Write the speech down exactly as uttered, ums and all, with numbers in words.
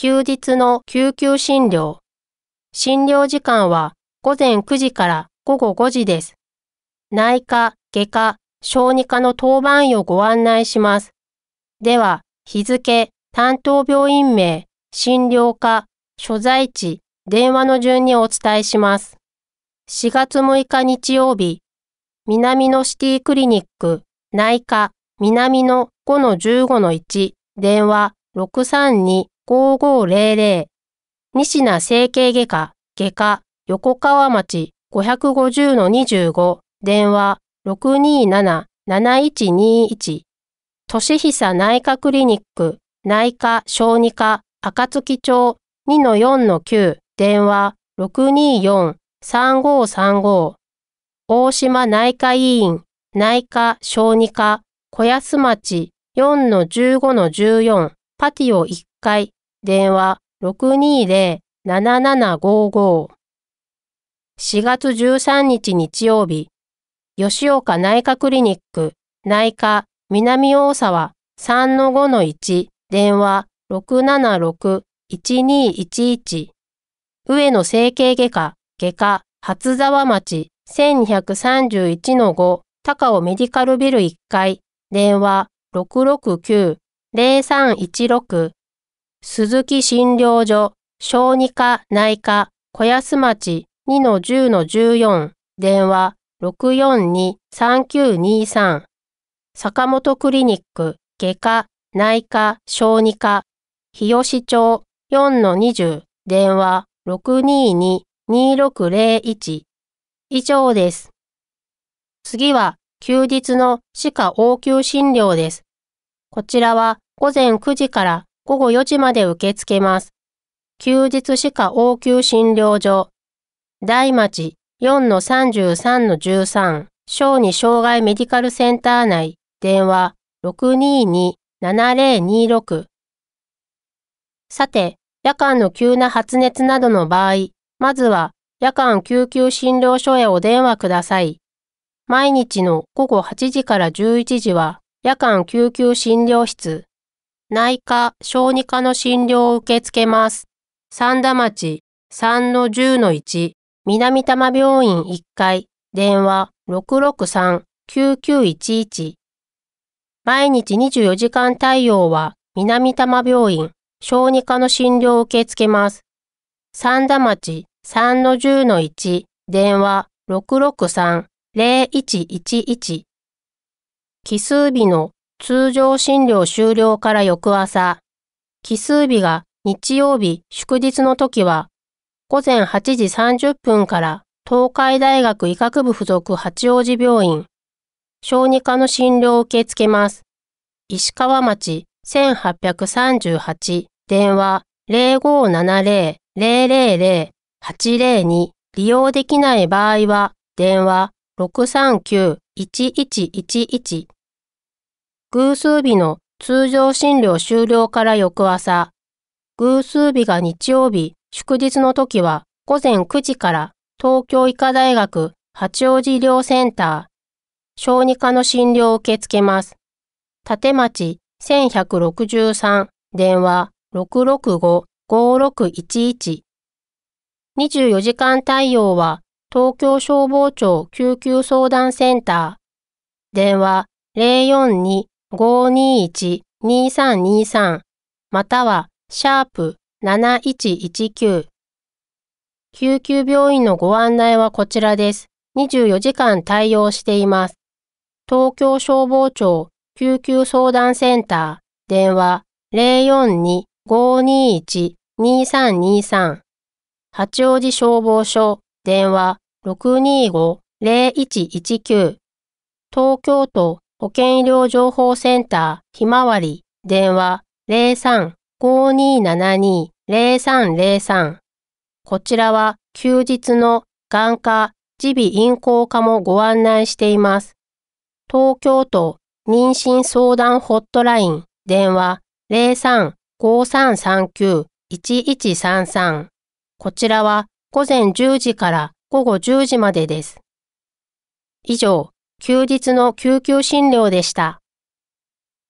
休日の救急診療。診療時間は午前くじから午後ごじです。内科、外科、小児科の当番医をご案内します。では、日付、担当病院名、診療科、所在地、電話の順にお伝えします。しがつむいか日曜日、南のシティクリニック、内科、南の ごのじゅうごのいち、電話 ろくさんにごーごーぜろぜろ。西名整形外科、外科、横川町 ごごまるのにじゅうご、電話 ろくにーなななないちにいち。俊久内科クリニック、内科、小児科、暁町 にのよんのきゅう、電話 ろくにーよんさんごーさんご。大島内科医院、内科、小児科、小安町 よんのじゅうごのじゅうよん、パティオいっかい、電話 ろくにーぜろななななごーごー。しがつじゅうさんにち日曜日、吉岡内科クリニック、内科、南大沢 さんのごのいち、電話 ろくななろくいちにいちいち。上野整形外科、外科、初沢町 せんにひゃくさんじゅういちのご、高尾メディカルビルいっかい、電話 ろくろくきゅうぜろさんいちろく。鈴木診療所、小児科内科、小安町 にのじゅうのじゅうよん、電話 ろくよんにさんきゅうにさん。坂本クリニック、外科、内科、小児科、日吉町 よんのにじゅう、電話 ろくにーににろくぜろいち。以上です。次は、休日の歯科応急診療です。こちらは午前くじから午後よじまで受け付けます。休日歯科応急診療所。大町 よんのさんじゅうさんのじゅうさん、小児障害メディカルセンター内、電話 ろくにーにななぜろにろく。さて、夜間の急な発熱などの場合、まずは夜間救急診療所へお電話ください。毎日の午後はちじからじゅういちじは夜間救急診療室。内科、小児科の診療を受け付けます。三田町 さんのじゅうのいち、南多摩病院いっかい、電話 ろくろくさんきゅうきゅういちいち。毎日にじゅうよじかん対応は南多摩病院、小児科の診療を受け付けます。三田町 さんのじゅうのいち、電話 ろくろくさんぜろいちいちいち。奇数日の通常診療終了から翌朝。奇数日が日曜日、祝日の時は、午前はちじさんじゅっぷんから東海大学医学部附属八王子病院、小児科の診療を受け付けます。石川町せんはっぴゃくさんじゅうはち、電話 ぜろごーななぜろぜろぜろぜろはちぜろに、利用できない場合は、電話 ろくさんきゅういちいちいちいち。偶数日の通常診療終了から翌朝。偶数日が日曜日、祝日の時は午前くじから東京医科大学八王子医療センター、小児科の診療を受け付けます。立町せんひゃくろくじゅうさん、電話 ろくろくごごーろくいちいち。にじゅうよじかん対応は東京消防庁救急相談センター、電話 ぜろよんにごーにーいちにーさんにーさん、またはシャープなないちいちきゅう。救急病院のご案内はこちらです。にじゅうよじかん対応しています。東京消防庁救急相談センター、電話 ぜろよんにごーにーいちにーさんにーさん。八王子消防署、電話 ろくにーごぜろいちいちきゅう。東京都保健医療情報センターひまわり、電話 ぜろさんごーにーななにーぜろさんぜろさん。こちらは休日の眼科、耳鼻咽喉科もご案内しています。東京都妊娠相談ホットライン、電話 ぜろさんごーさんさんきゅういちいちさんさん。こちらは午前じゅうじから午後じゅうじまでです。以上、休日の救急診療でした。